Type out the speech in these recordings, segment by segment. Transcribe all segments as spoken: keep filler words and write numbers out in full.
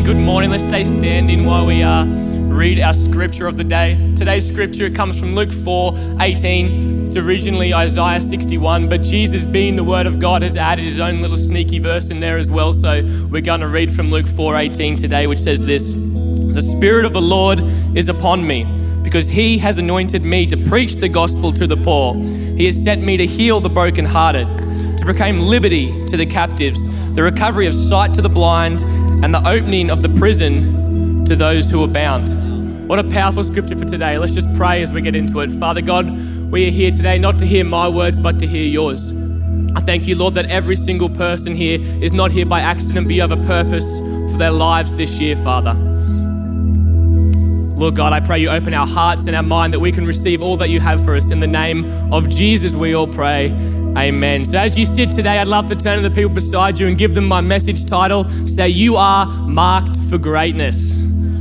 Good morning. Let's stay standing while we uh, read our scripture of the day. Today's scripture comes from Luke four eighteen. It's originally Isaiah sixty-one, but Jesus, being the word of God, has added his own little sneaky verse in there as well. So we're going to read from Luke four eighteen today, which says this: "The Spirit of the Lord is upon me, because he has anointed me to preach the gospel to the poor. He has sent me to heal the brokenhearted, to proclaim liberty to the captives, the recovery of sight to the blind, and the opening of the prison to those who are bound." What a powerful scripture for today. Let's just pray as we get into it. Father God, we are here today not to hear my words, but to hear yours. I thank you, Lord, that every single person here is not here by accident, but you have a purpose for their lives this year, Father. Lord God, I pray you open our hearts and our mind that we can receive all that you have for us. In the name of Jesus, we all pray. Amen. So as you sit today, I'd love to turn to the people beside you and give them my message title. Say, "You are marked for greatness."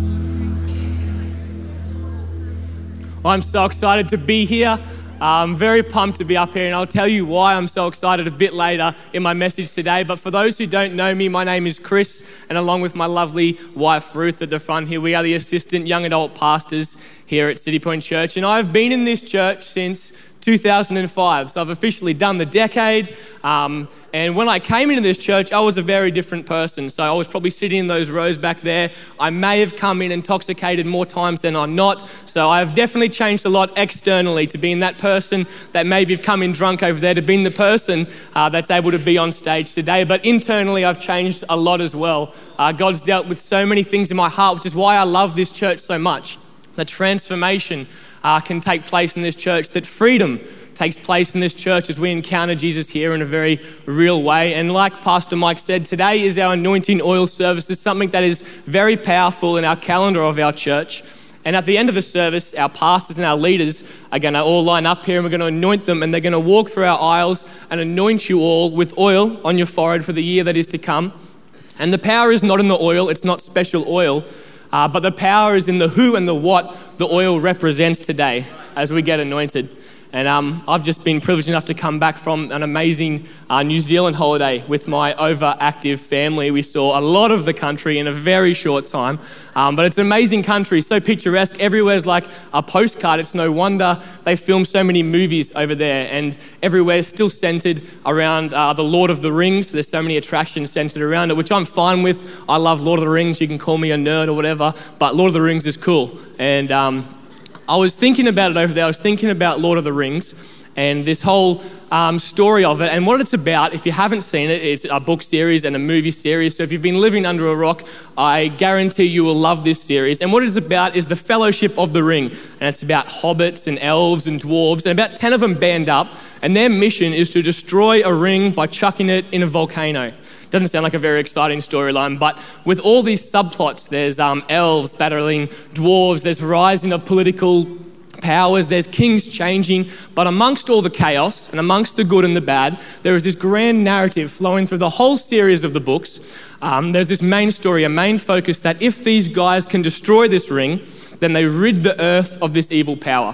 I'm so excited to be here. I'm very pumped to be up here, and I'll tell you why I'm so excited a bit later in my message today. But for those who don't know me, my name is Chris, and along with my lovely wife Ruth at the front here, we are the assistant young adult pastors here at City Point Church. And I've been in this church since two thousand five, so I've officially done the decade. Um, and when I came into this church, I was a very different person. So I was probably sitting in those rows back there. I may have come in intoxicated more times than I'm not. So I've definitely changed a lot externally, to being that person that maybe have come in drunk over there, to being the person uh, that's able to be on stage today. But internally, I've changed a lot as well. Uh, God's dealt with so many things in my heart, which is why I love this church so much. The transformation uh, can take place in this church, that freedom takes place in this church as we encounter Jesus here in a very real way. And like Pastor Mike said, today is our anointing oil service. It's something that is very powerful in our calendar of our church. And at the end of the service, our pastors and our leaders are going to all line up here, and we're going to anoint them, and they're going to walk through our aisles and anoint you all with oil on your forehead for the year that is to come. And the power is not in the oil. It's not special oil. Uh, but the power is in the who and the what the oil represents today as we get anointed. And um, I've just been privileged enough to come back from an amazing uh, New Zealand holiday with my overactive family. We saw a lot of the country in a very short time, um, but it's an amazing country, so picturesque. Everywhere's like a postcard. It's no wonder they film so many movies over there, and everywhere's still centered around uh, the Lord of the Rings. There's so many attractions centered around it, which I'm fine with. I love Lord of the Rings. You can call me a nerd or whatever, but Lord of the Rings is cool. And um, I was thinking about it over there. I was thinking about Lord of the Rings and this whole um, story of it and what it's about. If you haven't seen it, it's a book series and a movie series. So if you've been living under a rock, I guarantee you will love this series. And what it's about is the Fellowship of the Ring. And it's about hobbits and elves and dwarves, and about ten of them band up. And their mission is to destroy a ring by chucking it in a volcano. Doesn't sound like a very exciting storyline, but with all these subplots, there's um, elves battling dwarves, there's rising of political powers, there's kings changing, but amongst all the chaos and amongst the good and the bad, there is this grand narrative flowing through the whole series of the books. Um, there's this main story, a main focus, that if these guys can destroy this ring, then they rid the earth of this evil power.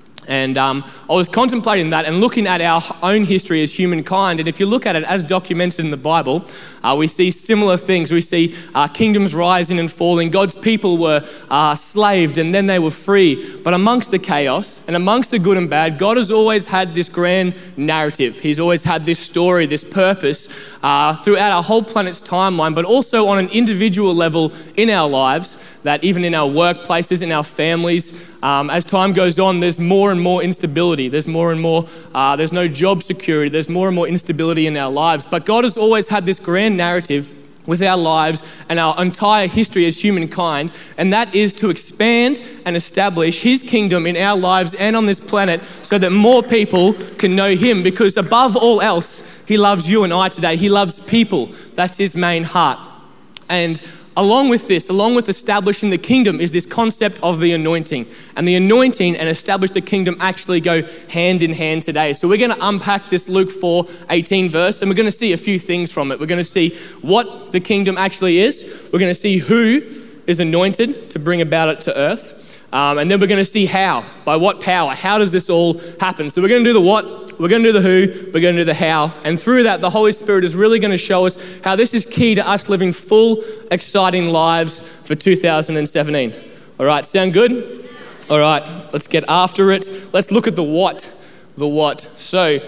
And um, I was contemplating that and looking at our own history as humankind. And if you look at it as documented in the Bible, uh, we see similar things. We see uh, kingdoms rising and falling. God's people were uh, slaved and then they were free. But amongst the chaos and amongst the good and bad, God has always had this grand narrative. He's always had this story, this purpose uh, throughout our whole planet's timeline, but also on an individual level in our lives, that even in our workplaces, in our families, um, as time goes on, there's more and more instability. There's more and more, uh, there's no job security. There's more and more instability in our lives. But God has always had this grand narrative with our lives and our entire history as humankind, and that is to expand and establish his kingdom in our lives and on this planet so that more people can know him, because above all else, he loves you and I today. He loves people. That's his main heart. And along with this, along with establishing the kingdom, is this concept of the anointing. And the anointing and establish the kingdom actually go hand in hand today. So we're going to unpack this Luke four eighteen verse, and we're going to see a few things from it. We're going to see what the kingdom actually is. We're going to see who is anointed to bring about it to earth. Um, and then we're going to see how, by what power, how does this all happen? So we're going to do the what we're going to do the who, we're going to do the how. And through that, the Holy Spirit is really going to show us how this is key to us living full, exciting lives for two thousand seventeen. All right, sound good? All right, let's get after it. Let's look at the what. The what. So,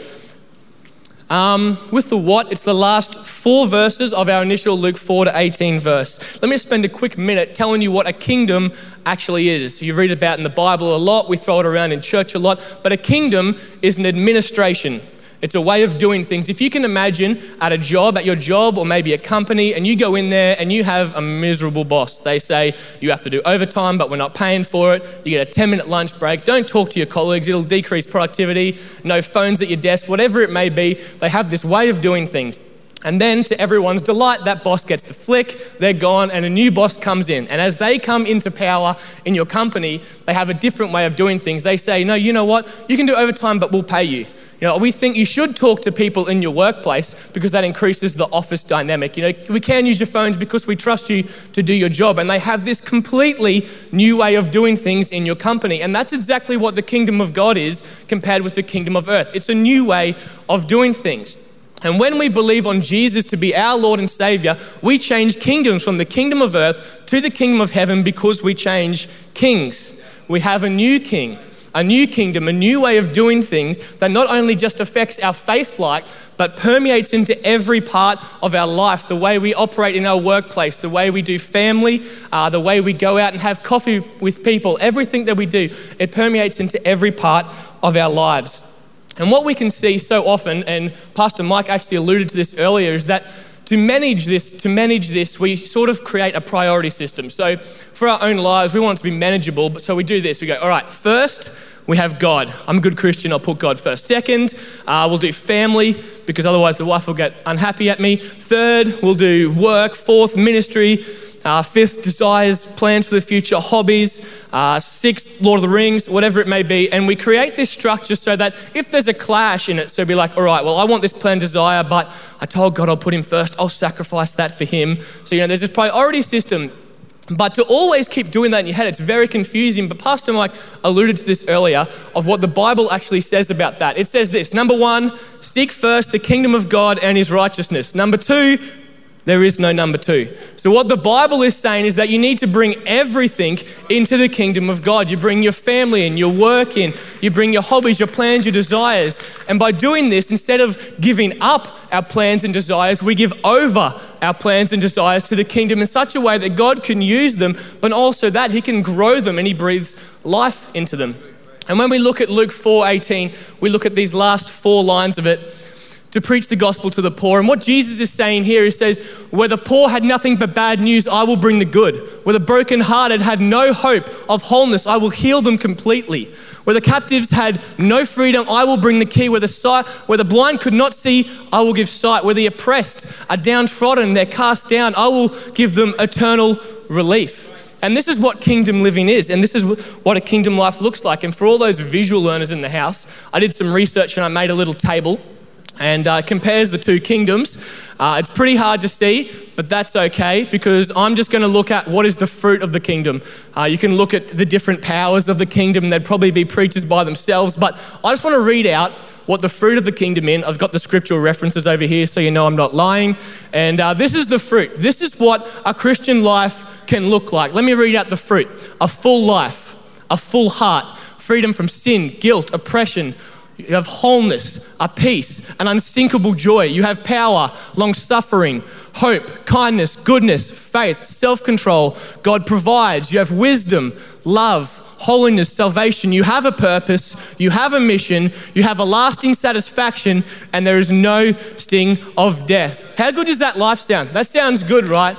Um, with the what, it's the last four verses of our initial Luke four to eighteen verse. Let me just spend a quick minute telling you what a kingdom actually is. You read about it in the Bible a lot, we throw it around in church a lot, but a kingdom is an administration. It's a way of doing things. If you can imagine at a job, at your job or maybe a company, and you go in there and you have a miserable boss. They say you have to do overtime, but we're not paying for it. You get a ten minute lunch break. Don't talk to your colleagues. It'll decrease productivity. No phones at your desk, whatever it may be. They have this way of doing things. And then to everyone's delight, that boss gets the flick, they're gone, and a new boss comes in. And as they come into power in your company, they have a different way of doing things. They say, no, you know what? You can do overtime, but we'll pay you. You know, we think you should talk to people in your workplace because that increases the office dynamic. You know, we can use your phones because we trust you to do your job. And they have this completely new way of doing things in your company. And that's exactly what the kingdom of God is compared with the kingdom of earth. It's a new way of doing things. And when we believe on Jesus to be our Lord and Savior, we change kingdoms from the kingdom of earth to the kingdom of heaven because we change kings. We have a new king. A new kingdom, a new way of doing things that not only just affects our faith life, but permeates into every part of our life, the way we operate in our workplace, the way we do family, uh, the way we go out and have coffee with people, everything that we do, it permeates into every part of our lives. And what we can see so often, and Pastor Mike actually alluded to this earlier, is that To manage this, to manage this, we sort of create a priority system. So for our own lives, we want it to be manageable, but so we do this. We go, all right, first, we have God. I'm a good Christian, I'll put God first. Second, uh, we'll do family, because otherwise the wife will get unhappy at me. Third, we'll do work. Fourth, ministry. Uh, fifth, desires, plans for the future, hobbies. Uh, sixth, Lord of the Rings, whatever it may be. And we create this structure so that if there's a clash in it, so be like, all right, well, I want this plan, desire, but I told God I'll put him first. I'll sacrifice that for him. So, you know, there's this priority system. But to always keep doing that in your head, it's very confusing. But Pastor Mike alluded to this earlier of what the Bible actually says about that. It says this: number one, seek first the kingdom of God and his righteousness. Number two, there is no number two. So what the Bible is saying is that you need to bring everything into the kingdom of God. You bring your family in, your work in, you bring your hobbies, your plans, your desires. And by doing this, instead of giving up our plans and desires, we give over our plans and desires to the kingdom in such a way that God can use them, but also that he can grow them and he breathes life into them. And when we look at Luke four eighteen, we look at these last four lines of it: to preach the gospel to the poor. And what Jesus is saying here, he says, where the poor had nothing but bad news, I will bring the good. Where the brokenhearted had no hope of wholeness, I will heal them completely. Where the captives had no freedom, I will bring the key. Where the sight, where the blind could not see, I will give sight. Where the oppressed are downtrodden, they're cast down, I will give them eternal relief. And this is what kingdom living is. And this is what a kingdom life looks like. And for all those visual learners in the house, I did some research and I made a little table and uh, compares the two kingdoms. Uh, it's pretty hard to see, but that's okay, because I'm just going to look at what is the fruit of the kingdom. Uh, you can look at the different powers of the kingdom. They'd probably be preachers by themselves, but I just want to read out what the fruit of the kingdom is. I've got the scriptural references over here so you know I'm not lying. And uh, this is the fruit. This is what a Christian life can look like. Let me read out the fruit. A full life, a full heart, freedom from sin, guilt, oppression. You have wholeness, a peace, an unsinkable joy. You have power, long-suffering, hope, kindness, goodness, faith, self-control. God provides. You have wisdom, love, holiness, salvation. You have a purpose. You have a mission. You have a lasting satisfaction, and there is no sting of death. How good does that life sound? That sounds good, right?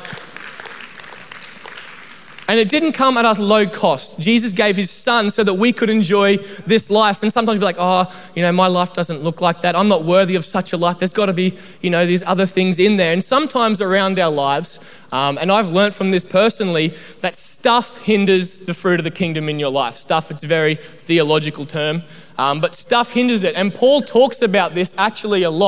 And it didn't come at a low cost. Jesus gave his son so that we could enjoy this life. And sometimes we're like, oh, you know, my life doesn't look like that. I'm not worthy of such a life. There's got to be, you know, these other things in there. And sometimes around our lives, um, and I've learned from this personally, that stuff hinders the fruit of the kingdom in your life. Stuff, it's a very theological term, um, but stuff hinders it. And Paul talks about this actually a lot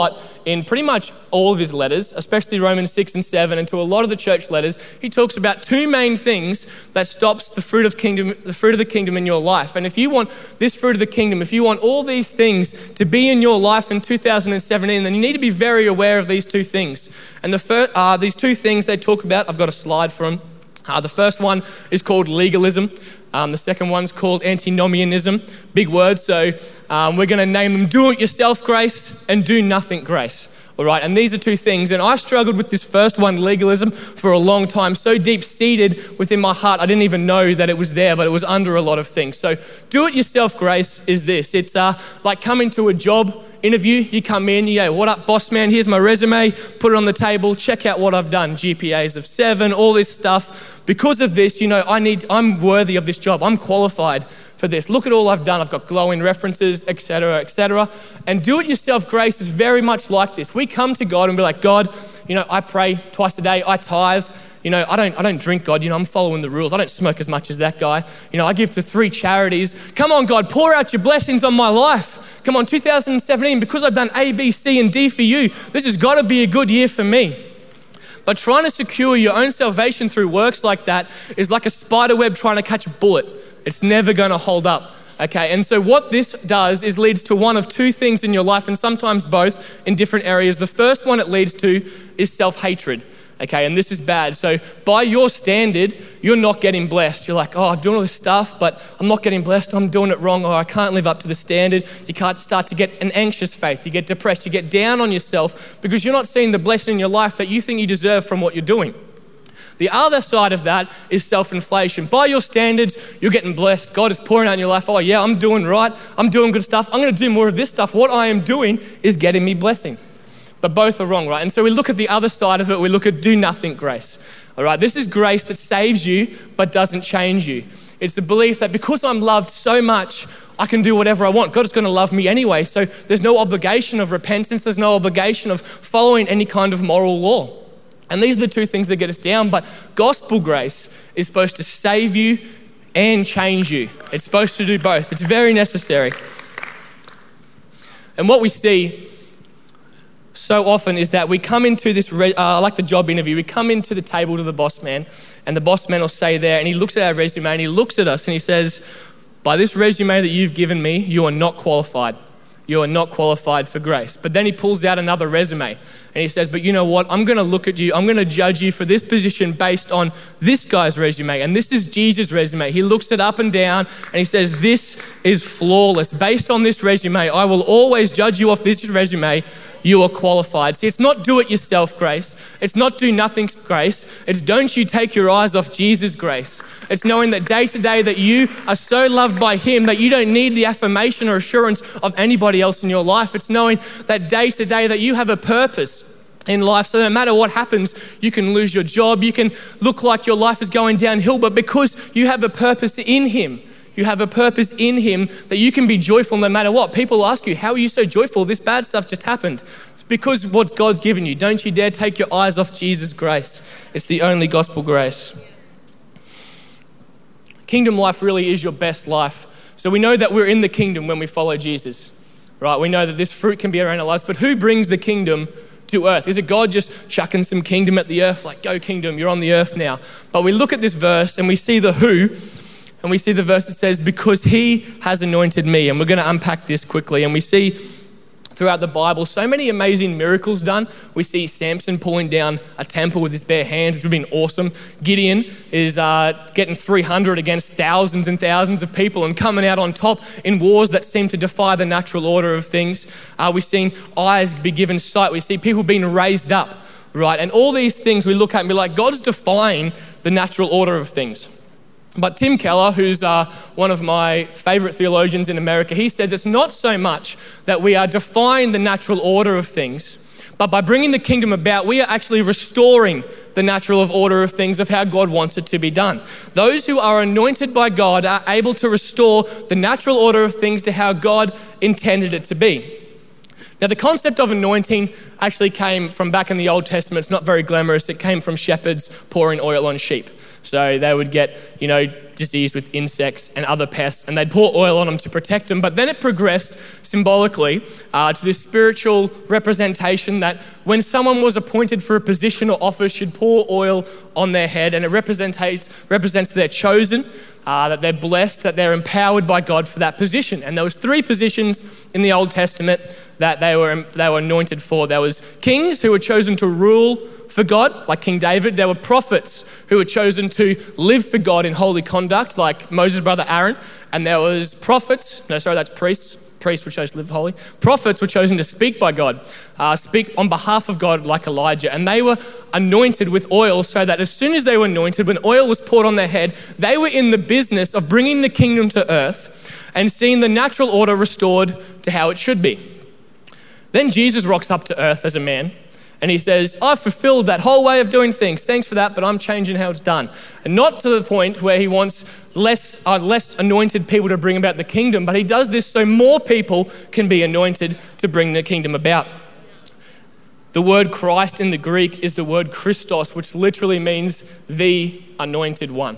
in pretty much all of his letters, especially Romans six and seven, and to a lot of the church letters, he talks about two main things that stops the fruit of kingdom, the fruit of the kingdom in your life. And if you want this fruit of the kingdom, if you want all these things to be in your life in two thousand seventeen, then you need to be very aware of these two things. And the first, uh, these two things they talk about, I've got a slide for them. Uh, the first one is called legalism. Um, the second one's called antinomianism. Big words, so um, we're going to name them do-it-yourself grace and do-nothing grace. All right, and these are two things. And I struggled with this first one, legalism, for a long time, so deep-seated within my heart, I didn't even know that it was there, but it was under a lot of things. So do-it-yourself grace is this. It's uh, like coming to a job interview. You come in, you go, what up, boss man? Here's my resume. Put it on the table. Check out what I've done. G P As of seven, all this stuff. Because of this, you know, I need, I'm worthy of this job. I'm qualified for this. Look at all I've done. I've got glowing references, et cetera, et cetera. And do-it-yourself grace is very much like this. We come to God and be like, God, you know, I pray twice a day. I tithe. You know, I don't I don't drink, God. You know, I'm following the rules. I don't smoke as much as that guy. You know, I give to three charities. Come on, God, pour out your blessings on my life. Come on, two thousand seventeen, because I've done A, B, C, and D for you, this has got to be a good year for me. But trying to secure your own salvation through works like that is like a spider web trying to catch a bullet. It's never going to hold up. Okay, and so what this does is leads to one of two things in your life, and sometimes both in different areas. The first one it leads to is self-hatred. Okay, and this is bad. So by your standard, you're not getting blessed. You're like, oh, I'm doing all this stuff, but I'm not getting blessed. I'm doing it wrong, or I can't live up to the standard. You can't start to get an anxious faith. You get depressed. You get down on yourself because you're not seeing the blessing in your life that you think you deserve from what you're doing. The other side of that is self-inflation. By your standards, you're getting blessed. God is pouring out in your life. Oh yeah, I'm doing right. I'm doing good stuff. I'm going to do more of this stuff. What I am doing is getting me blessing. But both are wrong, right? And so we look at the other side of it. We look at do-nothing grace. All right, this is grace that saves you but doesn't change you. It's the belief that because I'm loved so much, I can do whatever I want. God is going to love me anyway. So there's no obligation of repentance. There's no obligation of following any kind of moral law. And these are the two things that get us down. But gospel grace is supposed to save you and change you. It's supposed to do both. It's very necessary. And what we see so often is that we come into this, re- uh, like the job interview, we come into the table to the boss man, and the boss man will say there, and he looks at our resume and he looks at us and he says, by this resume that you've given me, you are not qualified. You are not qualified for grace. But then he pulls out another resume and he says, but you know what? I'm going to look at you. I'm going to judge you for this position based on this guy's resume. And this is Jesus' resume. He looks it up and down and he says, this is flawless. Based on this resume, I will always judge you off this resume. You are qualified. See, it's not do it yourself grace. It's not do nothing grace. It's don't you take your eyes off Jesus' grace. It's knowing that day to day that you are so loved by him that you don't need the affirmation or assurance of anybody else in your life. It's knowing that day to day that you have a purpose in life. So no matter what happens, you can lose your job. You can look like your life is going downhill, but because you have a purpose in him, you have a purpose in him that you can be joyful no matter what. People ask you, how are you so joyful? This bad stuff just happened. It's because what God's given you. Don't you dare take your eyes off Jesus' grace. It's the only gospel grace. Kingdom life really is your best life. So we know that we're in the kingdom when we follow Jesus, right? We know that this fruit can be around our lives, but who brings the kingdom to earth? Is it God just chucking some kingdom at the earth? Like, go kingdom, you're on the earth now. But we look at this verse and we see the who, and we see the verse that says, because he has anointed me. And we're going to unpack this quickly. And we see throughout the Bible so many amazing miracles done. We see Samson pulling down a temple with his bare hands, which would have been awesome. Gideon is uh, getting three hundred against thousands and thousands of people and coming out on top in wars that seem to defy the natural order of things. Uh, we've seen eyes be given sight. We see people being raised up, right? And all these things we look at and be like, God's defying the natural order of things. But Tim Keller, who's uh, one of my favorite theologians in America, he says it's not so much that we are defying the natural order of things, but by bringing the kingdom about, we are actually restoring the natural order of things of how God wants it to be done. Those who are anointed by God are able to restore the natural order of things to how God intended it to be. Now, the concept of anointing actually came from back in the Old Testament. It's not very glamorous. It came from shepherds pouring oil on sheep. So they would get, you know, diseased with insects and other pests, and they'd pour oil on them to protect them. But then it progressed symbolically uh, to this spiritual representation that when someone was appointed for a position or office, you'd pour oil on their head, and it represents represents that they're chosen, uh, that they're blessed, that they're empowered by God for that position. And there was three positions in the Old Testament that they were they were anointed for. There was kings who were chosen to rule for God, like King David. There were prophets who were chosen to live for God in holy conduct, like Moses' brother Aaron. And there was prophets, no, sorry, that's priests. Priests were chosen to live holy. Prophets were chosen to speak by God, uh, speak on behalf of God like Elijah. And they were anointed with oil so that as soon as they were anointed, when oil was poured on their head, they were in the business of bringing the kingdom to earth and seeing the natural order restored to how it should be. Then Jesus rocks up to earth as a man, and he says, I've fulfilled that whole way of doing things. Thanks for that, but I'm changing how it's done. And not to the point where he wants less, uh, less anointed people to bring about the kingdom, but he does this so more people can be anointed to bring the kingdom about. The word Christ in the Greek is the word Christos, which literally means the anointed one.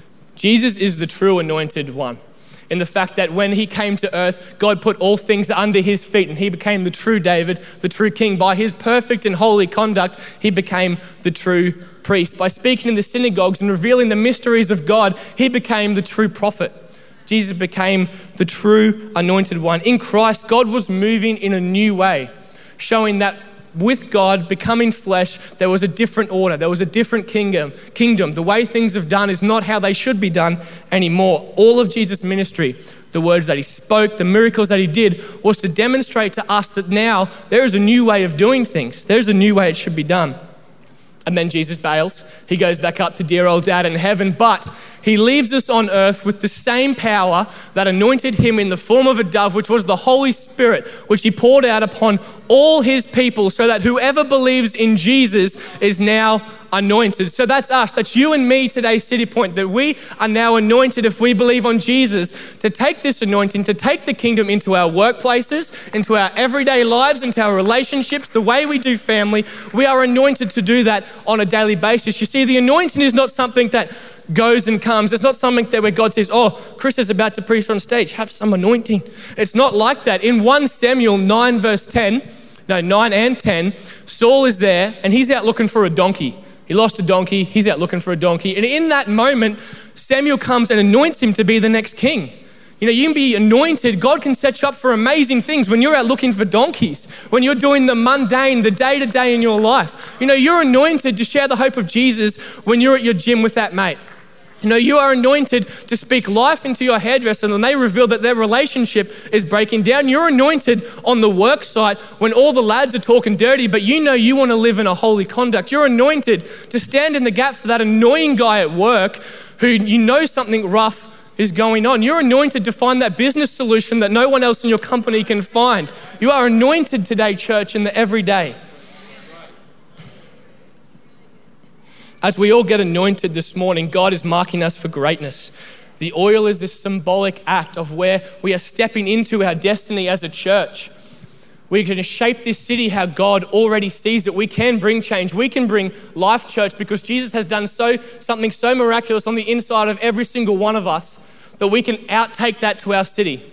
Jesus is the true anointed one, in the fact that when he came to earth, God put all things under his feet and he became the true David, the true king. By his perfect and holy conduct, he became the true priest. By speaking in the synagogues and revealing the mysteries of God, he became the true prophet. Jesus became the true anointed one. In Christ, God was moving in a new way, showing that with God becoming flesh, there was a different order. There was a different kingdom. Kingdom. The way things have done is not how they should be done anymore. All of Jesus' ministry, the words that he spoke, the miracles that he did, was to demonstrate to us that now there is a new way of doing things. There's a new way it should be done. And then Jesus bails. He goes back up to dear old dad in heaven, but he leaves us on earth with the same power that anointed him in the form of a dove, which was the Holy Spirit, which he poured out upon all his people so that whoever believes in Jesus is now anointed. So that's us. That's you and me today, City Point, that we are now anointed if we believe on Jesus to take this anointing, to take the kingdom into our workplaces, into our everyday lives, into our relationships, the way we do family. We are anointed to do that on a daily basis. You see, the anointing is not something that goes and comes. It's not something that where God says, oh, Chris is about to preach on stage, have some anointing. It's not like that. In First Samuel nine verse ten, no, nine and ten, Saul is there and he's out looking for a donkey. He lost a donkey, he's out looking for a donkey. And in that moment, Samuel comes and anoints him to be the next king. You know, you can be anointed. God can set you up for amazing things when you're out looking for donkeys, when you're doing the mundane, the day-to-day in your life. You know, you're anointed to share the hope of Jesus when you're at your gym with that mate. You know, you are anointed to speak life into your hairdresser, and when they reveal that their relationship is breaking down, you're anointed on the work site when all the lads are talking dirty, but you know you want to live in a holy conduct. You're anointed to stand in the gap for that annoying guy at work who you know something rough is going on. You're anointed to find that business solution that no one else in your company can find. You are anointed today, church, in the everyday. As we all get anointed this morning, God is marking us for greatness. The oil is this symbolic act of where we are stepping into our destiny as a church. We're going to shape this city how God already sees it. We can bring change. We can bring life, church, because Jesus has done so something so miraculous on the inside of every single one of us that we can outtake that to our city.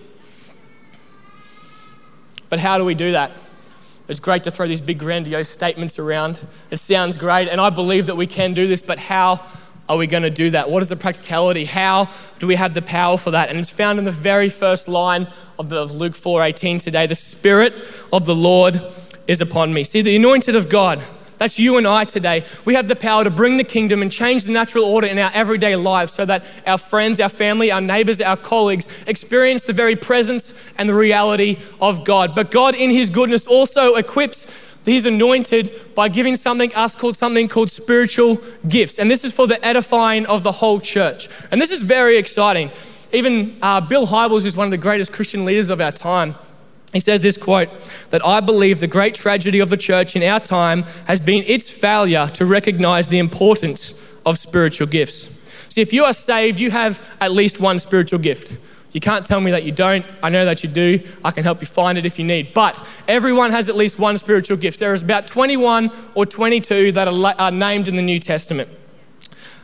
But how do we do that? It's great to throw these big grandiose statements around. It sounds great, and I believe that we can do this, but how are we going to do that? What is the practicality? How do we have the power for that? And it's found in the very first line of, the, of Luke four eighteen today. The Spirit of the Lord is upon me. See, the anointed of God, that's you and I today. We have the power to bring the kingdom and change the natural order in our everyday lives so that our friends, our family, our neighbors, our colleagues experience the very presence and the reality of God. But God in his goodness also equips these anointed by giving something us called something called spiritual gifts. And this is for the edifying of the whole church. And this is very exciting. Even uh, Bill Hybels is one of the greatest Christian leaders of our time. He says this quote, that I believe the great tragedy of the church in our time has been its failure to recognize the importance of spiritual gifts. See, if you are saved, you have at least one spiritual gift. You can't tell me that you don't. I know that you do. I can help you find it if you need. But everyone has at least one spiritual gift. There is about twenty-one or twenty-two that are, are named in the New Testament.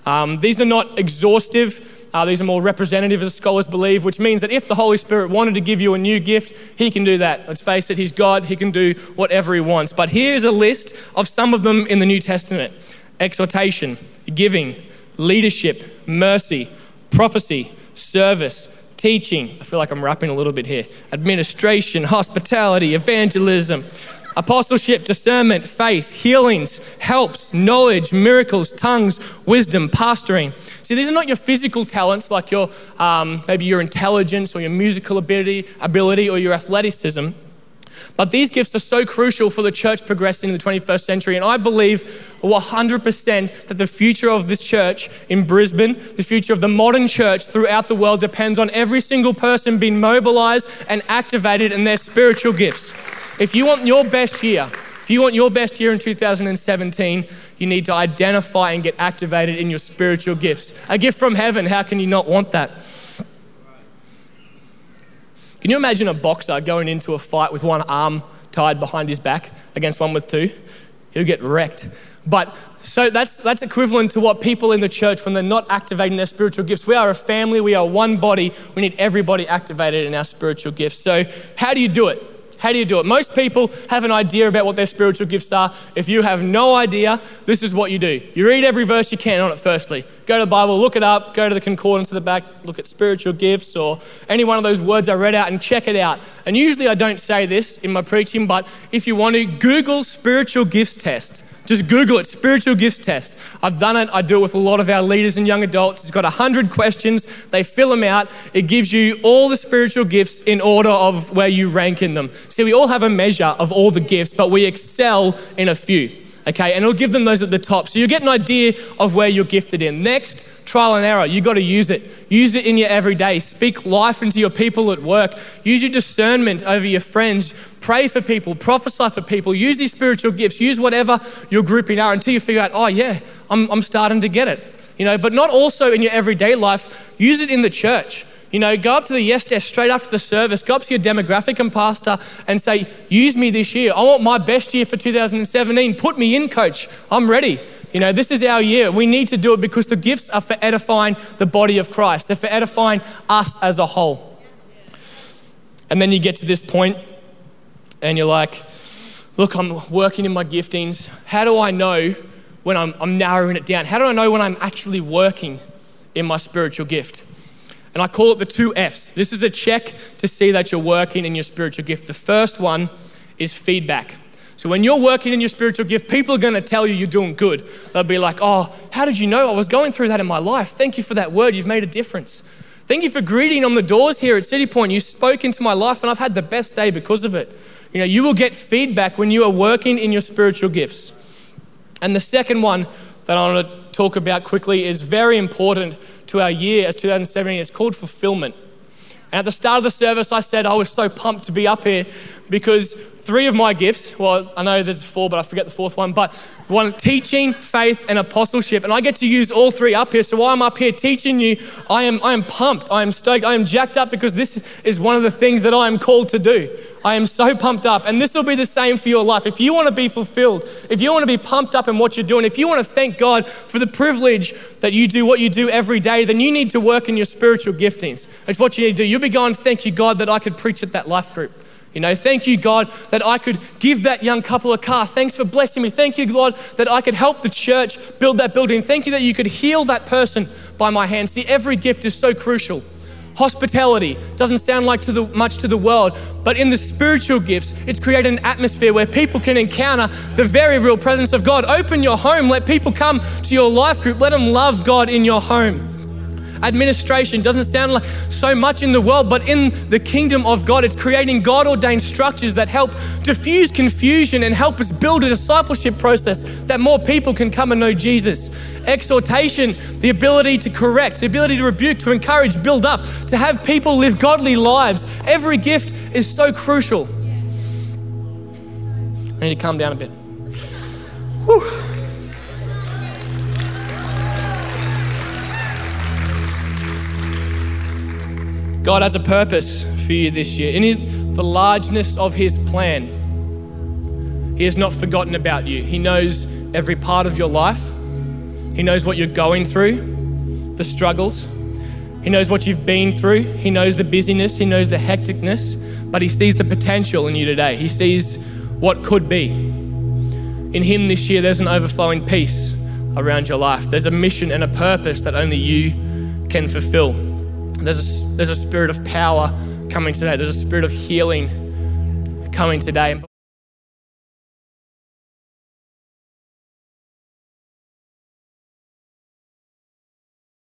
Um, these are not exhaustive. Uh, these are more representative, as scholars believe, which means that if the Holy Spirit wanted to give you a new gift, he can do that. Let's face it, he's God. He can do whatever he wants. But here's a list of some of them in the New Testament. Exhortation, giving, leadership, mercy, prophecy, service, teaching. I feel like I'm rapping a little bit here. Administration, hospitality, evangelism, apostleship, discernment, faith, healings, helps, knowledge, miracles, tongues, wisdom, pastoring. See, these are not your physical talents like your um, maybe your intelligence or your musical ability, ability or your athleticism. But these gifts are so crucial for the church progressing in the twenty-first century. And I believe one hundred percent that the future of this church in Brisbane, the future of the modern church throughout the world depends on every single person being mobilized and activated in their spiritual gifts. If you want your best year, if you want your best year in two thousand seventeen, you need to identify and get activated in your spiritual gifts. A gift from heaven, how can you not want that? Can you imagine a boxer going into a fight with one arm tied behind his back against one with two? He'll get wrecked. But so that's that's equivalent to what people in the church, when they're not activating their spiritual gifts. We are a family, we are one body. We need everybody activated in our spiritual gifts. So how do you do it? How do you do it? Most people have an idea about what their spiritual gifts are. If you have no idea, this is what you do. You read every verse you can on it firstly. Go to the Bible, look it up, go to the concordance at the back, look at spiritual gifts or any one of those words I read out and check it out. And usually I don't say this in my preaching, but if you want to, Google spiritual gifts test. Just Google it, spiritual gifts test. I've done it. I do it with a lot of our leaders and young adults. It's got one hundred questions. They fill them out. It gives you all the spiritual gifts in order of where you rank in them. See, we all have a measure of all the gifts, but we excel in a few. Okay, and it'll give them those at the top. So you get an idea of where you're gifted in. Next, trial and error. You got to use it. Use it in your everyday. Speak life into your people at work. Use your discernment over your friends. Pray for people. Prophesy for people. Use these spiritual gifts. Use whatever your grouping are until you figure out, oh yeah, I'm, I'm starting to get it. You know, but not also in your everyday life. Use it in the church. You know, go up to the yes desk straight after the service, go up to your demographic and pastor and say, use me this year. I want my best year for two thousand seventeen. Put me in, coach. I'm ready. You know, this is our year. We need to do it because the gifts are for edifying the body of Christ. They're for edifying us as a whole. And then you get to this point and you're like, look, I'm working in my giftings. How do I know when I'm, I'm narrowing it down? How do I know when I'm actually working in my spiritual gift? And I call it the two F's. This is a check to see that you're working in your spiritual gift. The first one is feedback. So when you're working in your spiritual gift, people are going to tell you you're doing good. They'll be like, oh, how did you know? I was going through that in my life. Thank you for that word. You've made a difference. Thank you for greeting on the doors here at City Point. You spoke into my life and I've had the best day because of it. You know, you will get feedback when you are working in your spiritual gifts. And the second one that I want to talk about quickly is very important to our year as two thousand seventeen. It's called fulfillment. And at the start of the service, I said I was so pumped to be up here because three of my gifts, well, I know there's four, but I forget the fourth one, but one, teaching, faith, and apostleship. And I get to use all three up here. So while I'm up here teaching you, I am I am pumped. I am stoked. I am jacked up because this is one of the things that I am called to do. I am so pumped up. And this will be the same for your life. If you want to be fulfilled, if you want to be pumped up in what you're doing, if you want to thank God for the privilege that you do what you do every day, then you need to work in your spiritual giftings. It's what you need to do. You'll be going, thank you, God, that I could preach at that life group. You know, thank you, God, that I could give that young couple a car. Thanks for blessing me. Thank you, God, that I could help the church build that building. Thank you that you could heal that person by my hand. See, every gift is so crucial. Hospitality doesn't sound like to the, much to the world, but in the spiritual gifts, it's created an atmosphere where people can encounter the very real presence of God. Open your home. Let people come to your life group. Let them love God in your home. Administration doesn't sound like so much in the world, but in the kingdom of God, it's creating God-ordained structures that help diffuse confusion and help us build a discipleship process that more people can come and know Jesus. Exhortation, the ability to correct, the ability to rebuke, to encourage, build up, to have people live godly lives. Every gift is so crucial. I need to calm down a bit. Whew. God has a purpose for you this year. In the largeness of his plan, he has not forgotten about you. He knows every part of your life. He knows what you're going through, the struggles. He knows what you've been through. He knows the busyness. He knows the hecticness, but he sees the potential in you today. He sees what could be. In him this year, there's an overflowing peace around your life. There's a mission and a purpose that only you can fulfill. There's a, there's a spirit of power coming today. There's a spirit of healing coming today.